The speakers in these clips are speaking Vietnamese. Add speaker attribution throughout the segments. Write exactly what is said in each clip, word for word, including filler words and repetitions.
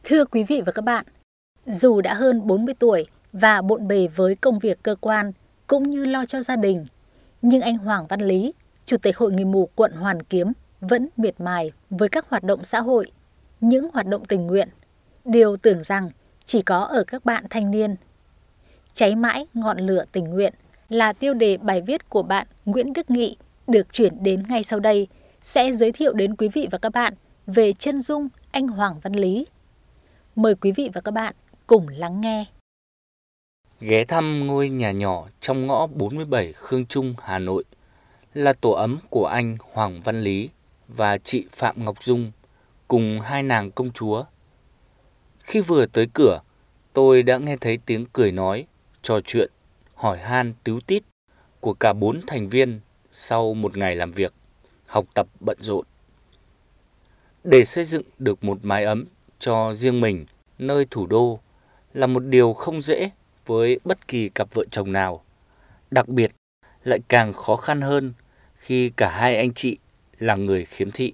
Speaker 1: Thưa quý vị và các bạn, dù đã hơn bốn mươi tuổi và bộn bề với công việc cơ quan cũng như lo cho gia đình, nhưng anh Hoàng Văn Lý, Chủ tịch Hội Người mù quận Hoàn Kiếm vẫn miệt mài với các hoạt động xã hội, những hoạt động tình nguyện, điều tưởng rằng chỉ có ở các bạn thanh niên. Cháy mãi ngọn lửa tình nguyện là tiêu đề bài viết của bạn Nguyễn Đức Nghị được chuyển đến ngay sau đây, sẽ giới thiệu đến quý vị và các bạn về chân dung anh Hoàng Văn Lý. Mời quý vị và các bạn cùng lắng nghe.
Speaker 2: Ghé thăm ngôi nhà nhỏ trong ngõ bốn mươi bảy Khương Trung, Hà Nội là tổ ấm của anh Hoàng Văn Lý và chị Phạm Ngọc Dung cùng hai nàng công chúa. Khi vừa tới cửa, tôi đã nghe thấy tiếng cười nói, trò chuyện, hỏi han tíu tít của cả bốn thành viên sau một ngày làm việc, học tập bận rộn. Để xây dựng được một mái ấm cho riêng mình nơi thủ đô là một điều không dễ với bất kỳ cặp vợ chồng nào. Đặc biệt lại càng khó khăn hơn khi cả hai anh chị là người khiếm thị.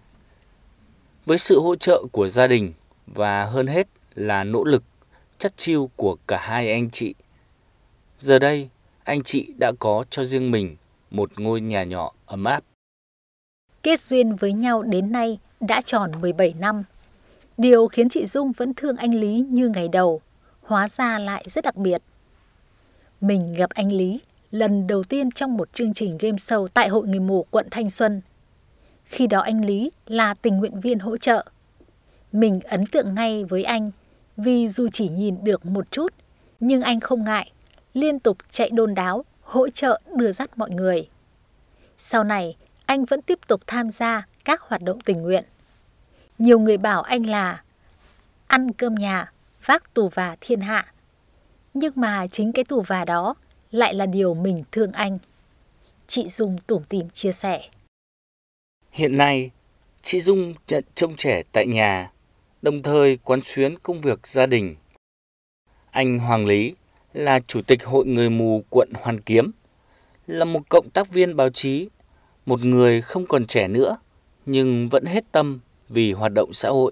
Speaker 2: Với sự hỗ trợ của gia đình và hơn hết là nỗ lực chắt chiu của cả hai anh chị, giờ đây anh chị đã có cho riêng mình một ngôi nhà nhỏ ấm áp.
Speaker 1: Kết duyên với nhau đến nay đã tròn mười bảy năm. Điều khiến chị Dung vẫn thương anh Lý như ngày đầu, hóa ra lại rất đặc biệt. Mình gặp anh Lý lần đầu tiên trong một chương trình game show tại Hội Người mù quận Thanh Xuân. Khi đó anh Lý là tình nguyện viên hỗ trợ. Mình ấn tượng ngay với anh vì dù chỉ nhìn được một chút, nhưng anh không ngại, liên tục chạy đôn đáo, hỗ trợ đưa dắt mọi người. Sau này, anh vẫn tiếp tục tham gia các hoạt động tình nguyện. Nhiều người bảo anh là ăn cơm nhà, vác tù và thiên hạ. Nhưng mà chính cái tù và đó lại là điều mình thương anh. Chị Dung tủm tỉm chia sẻ.
Speaker 2: Hiện nay, chị Dung nhận trông trẻ tại nhà, đồng thời quán xuyến công việc gia đình. Anh Hoàng Lý là Chủ tịch Hội Người mù quận Hoàn Kiếm, là một cộng tác viên báo chí, một người không còn trẻ nữa, nhưng vẫn hết tâm vì hoạt động xã hội.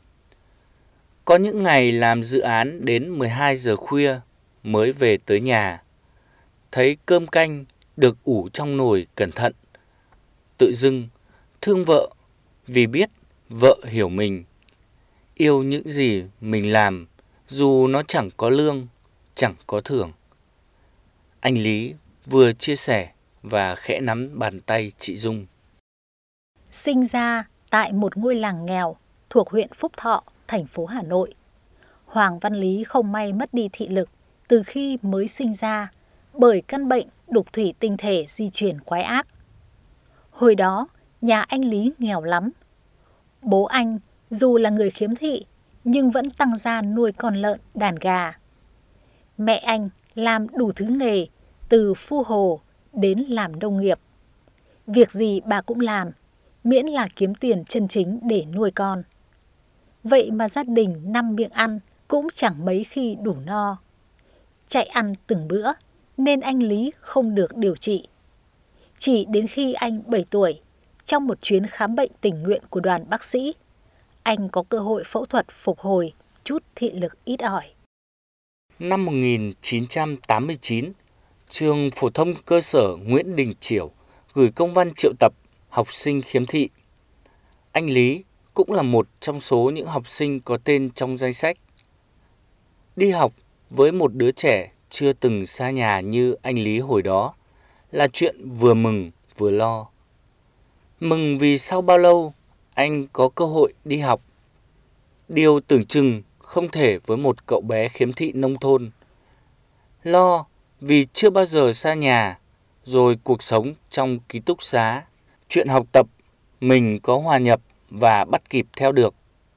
Speaker 2: Có những ngày làm dự án đến mười hai giờ khuya mới về tới nhà, thấy cơm canh được ủ trong nồi cẩn thận, tự dưng thương vợ vì biết vợ hiểu mình, yêu những gì mình làm dù nó chẳng có lương, chẳng có thưởng. Anh Lý vừa chia sẻ và khẽ nắm bàn tay chị Dung.
Speaker 1: Sinh ra tại một ngôi làng nghèo thuộc huyện Phúc Thọ, thành phố Hà Nội, Hoàng Văn Lý không may mất đi thị lực từ khi mới sinh ra bởi căn bệnh đục thủy tinh thể di truyền quái ác. Hồi đó, nhà anh Lý nghèo lắm. Bố anh dù là người khiếm thị nhưng vẫn tăng gia nuôi con lợn, đàn gà. Mẹ anh làm đủ thứ nghề từ phu hồ đến làm nông nghiệp. Việc gì bà cũng làm, miễn là kiếm tiền chân chính để nuôi con. Vậy mà gia đình năm miệng ăn cũng chẳng mấy khi đủ no. Chạy ăn từng bữa nên anh Lý không được điều trị. Chỉ đến khi anh bảy tuổi, trong một chuyến khám bệnh tình nguyện của đoàn bác sĩ, anh có cơ hội phẫu thuật phục hồi chút thị lực ít ỏi.
Speaker 2: Năm một nghìn chín trăm tám mươi chín, trường phổ thông cơ sở Nguyễn Đình Chiểu gửi công văn triệu tập học sinh khiếm thị. Anh Lý cũng là một trong số những học sinh có tên trong danh sách. Đi học với một đứa trẻ chưa từng xa nhà như anh Lý hồi đó là chuyện vừa mừng vừa lo. Mừng vì sau bao lâu anh có cơ hội đi học. Điều tưởng chừng không thể với một cậu bé khiếm thị nông thôn. Lo vì chưa bao giờ xa nhà, rồi cuộc sống trong ký túc xá, chuyện học tập mình có hòa nhập và bắt kịp theo được.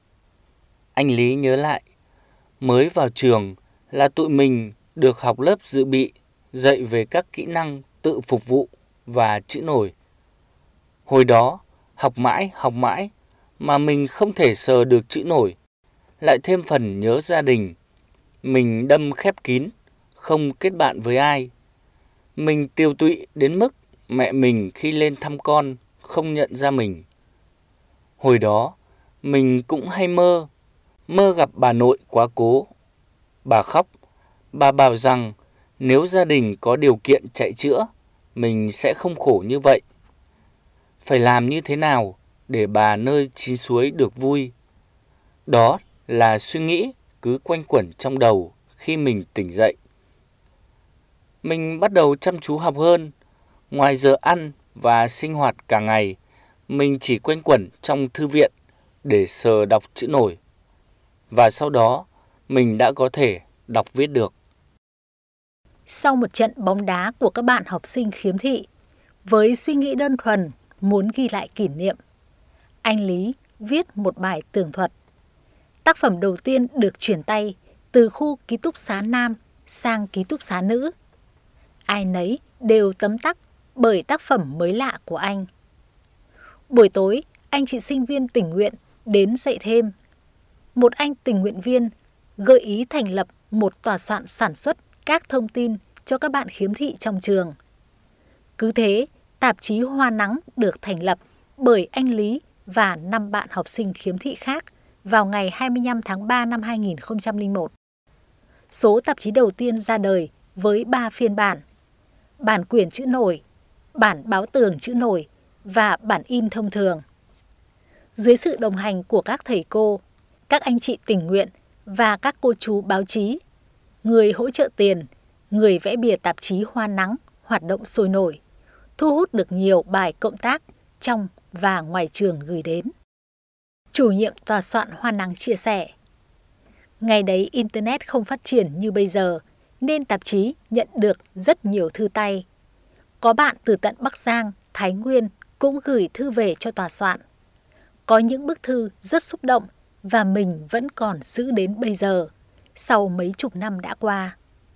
Speaker 2: Anh Lý nhớ lại, mới vào trường là tụi mình được học lớp dự bị, dạy về các kỹ năng tự phục vụ và chữ nổi. Hồi đó, học mãi, học mãi mà mình không thể sờ được chữ nổi, lại thêm phần nhớ gia đình. Mình đâm khép kín, không kết bạn với ai. Mình tiêu tụy đến mức mẹ mình khi lên thăm con không nhận ra mình. Hồi đó, mình cũng hay mơ, mơ gặp bà nội quá cố. Bà khóc, bà bảo rằng nếu gia đình có điều kiện chạy chữa, mình sẽ không khổ như vậy. Phải làm như thế nào để bà nơi chín suối được vui? Đó là suy nghĩ cứ quanh quẩn trong đầu khi mình tỉnh dậy. Mình bắt đầu chăm chú học hơn. Ngoài giờ ăn và sinh hoạt cả ngày, mình chỉ quanh quẩn trong thư viện để sờ đọc chữ nổi. Và sau đó, mình đã có thể đọc viết được.
Speaker 1: Sau một trận bóng đá của các bạn học sinh khiếm thị, với suy nghĩ đơn thuần muốn ghi lại kỷ niệm, anh Lý viết một bài tường thuật. Tác phẩm đầu tiên được chuyển tay từ khu ký túc xá nam sang ký túc xá nữ. Ai nấy đều tấm tắc bởi tác phẩm mới lạ của anh. Buổi tối, anh chị sinh viên tình nguyện đến dạy thêm. Một anh tình nguyện viên gợi ý thành lập một tòa soạn sản xuất các thông tin cho các bạn khiếm thị trong trường. Cứ thế, tạp chí Hoa Nắng được thành lập bởi anh Lý và năm bạn học sinh khiếm thị khác vào ngày hai mươi lăm tháng ba năm hai nghìn không trăm lẻ một. Số tạp chí đầu tiên ra đời với ba phiên bản: bản quyển chữ nổi, bản báo tường chữ nổi và bản in thông thường. Dưới sự đồng hành của các thầy cô, các anh chị tình nguyện và các cô chú báo chí, người hỗ trợ tiền, người vẽ bìa tạp chí Hoa Nắng hoạt động sôi nổi, thu hút được nhiều bài cộng tác trong và ngoài trường gửi đến. Chủ nhiệm tòa soạn Hoa Nắng chia sẻ, ngày đấy Internet không phát triển như bây giờ, nên tạp chí nhận được rất nhiều thư tay. Có bạn từ tận Bắc Giang, Thái Nguyên cũng gửi thư về cho tòa soạn. Có những bức thư rất xúc động và mình vẫn còn giữ đến bây giờ, sau mấy chục năm đã qua.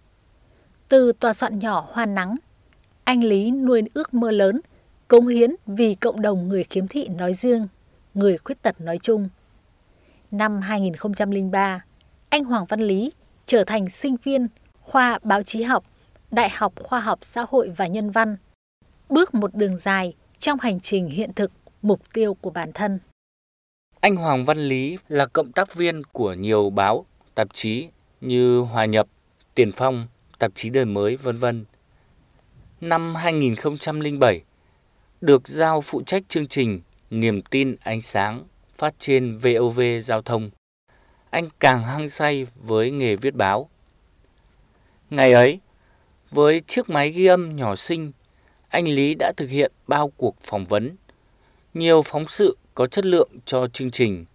Speaker 1: Từ tòa soạn nhỏ Hoa Nắng, anh Lý nuôi ước mơ lớn, cống hiến vì cộng đồng người khiếm thị nói riêng, người khuyết tật nói chung. Năm hai nghìn không trăm lẻ ba, anh Hoàng Văn Lý trở thành sinh viên khoa báo chí học, Đại học Khoa học Xã hội và Nhân văn, bước một đường dài trong hành trình hiện thực mục tiêu của bản thân.
Speaker 2: Anh Hoàng Văn Lý là cộng tác viên của nhiều báo, tạp chí như Hòa Nhập, Tiền Phong, tạp chí Đời Mới, vân vân. Năm hai nghìn không trăm lẻ bảy, được giao phụ trách chương trình Niềm tin ánh sáng phát trên vê o vê Giao thông. Anh càng hăng say với nghề viết báo. Ngày ấy, với chiếc máy ghi âm nhỏ xinh, anh Lý đã thực hiện bao cuộc phỏng vấn, nhiều phóng sự có chất lượng cho chương trình.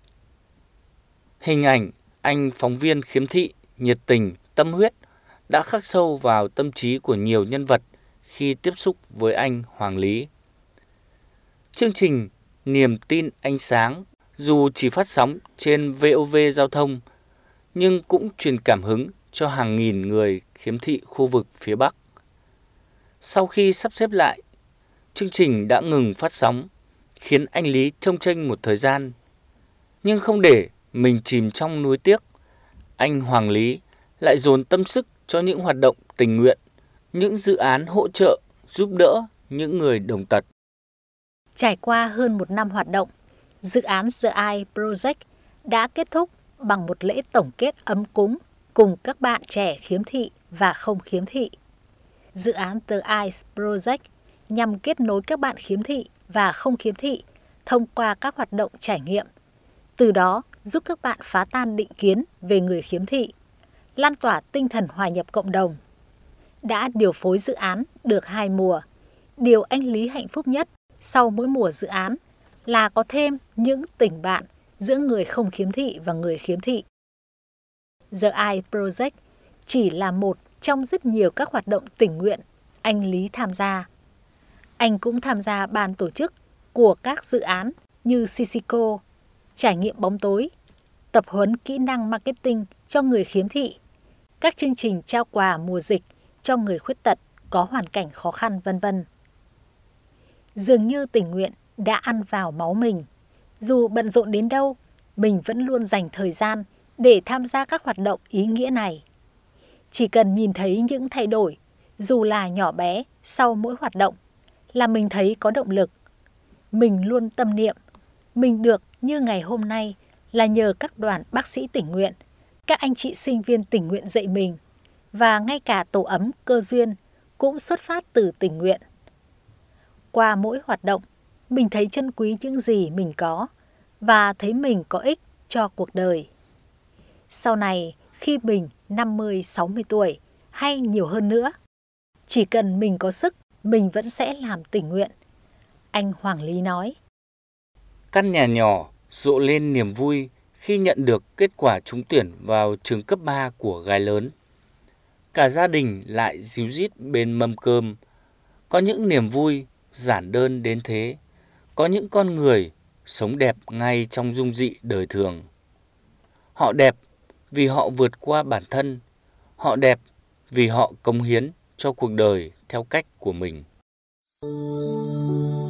Speaker 2: Hình ảnh anh phóng viên khiếm thị, nhiệt tình, tâm huyết đã khắc sâu vào tâm trí của nhiều nhân vật khi tiếp xúc với anh Hoàng Lý. Chương trình Niềm tin ánh sáng dù chỉ phát sóng trên vê o vê Giao thông, nhưng cũng truyền cảm hứng cho hàng nghìn người khiếm thị khu vực phía Bắc. Sau khi sắp xếp lại, chương trình đã ngừng phát sóng, khiến anh Lý chông chênh một thời gian. Nhưng không để mình chìm trong nuối tiếc, anh Hoàng Lý lại dồn tâm sức cho những hoạt động tình nguyện, những dự án hỗ trợ, giúp đỡ những người đồng tật.
Speaker 1: Trải qua hơn một năm hoạt động, dự án The Eye Project đã kết thúc bằng một lễ tổng kết ấm cúng cùng các bạn trẻ khiếm thị và không khiếm thị. Dự án The Eyes Project nhằm kết nối các bạn khiếm thị và không khiếm thị thông qua các hoạt động trải nghiệm, từ đó giúp các bạn phá tan định kiến về người khiếm thị, lan tỏa tinh thần hòa nhập cộng đồng. Đã điều phối dự án được hai mùa, điều anh Lý hạnh phúc nhất sau mỗi mùa dự án là có thêm những tình bạn giữa người không khiếm thị và người khiếm thị. The Eye Project chỉ là một trong rất nhiều các hoạt động tình nguyện anh Lý tham gia. Anh cũng tham gia ban tổ chức của các dự án như Sisico, trải nghiệm bóng tối, tập huấn kỹ năng marketing cho người khiếm thị, các chương trình trao quà mùa dịch cho người khuyết tật có hoàn cảnh khó khăn, vân vân. Dường như tình nguyện đã ăn vào máu mình. Dù bận rộn đến đâu, mình vẫn luôn dành thời gian để tham gia các hoạt động ý nghĩa này. Chỉ cần nhìn thấy những thay đổi, dù là nhỏ bé sau mỗi hoạt động, là mình thấy có động lực. Mình luôn tâm niệm, mình được như ngày hôm nay là nhờ các đoàn bác sĩ tình nguyện, các anh chị sinh viên tình nguyện dạy mình, và ngay cả tổ ấm Cơ Duyên cũng xuất phát từ tình nguyện. Qua mỗi hoạt động, mình thấy trân quý những gì mình có và thấy mình có ích cho cuộc đời. Sau này, khi mình năm mươi, sáu mươi tuổi hay nhiều hơn nữa, chỉ cần mình có sức, mình vẫn sẽ làm tình nguyện. Anh Hoàng Lý nói.
Speaker 2: Căn nhà nhỏ rộ lên niềm vui khi nhận được kết quả trúng tuyển vào trường cấp ba của gái lớn. Cả gia đình lại ríu rít bên mâm cơm. Có những niềm vui giản đơn đến thế. Có những con người sống đẹp ngay trong dung dị đời thường. Họ đẹp vì họ vượt qua bản thân. Họ đẹp vì họ cống hiến cho cuộc đời theo cách của mình.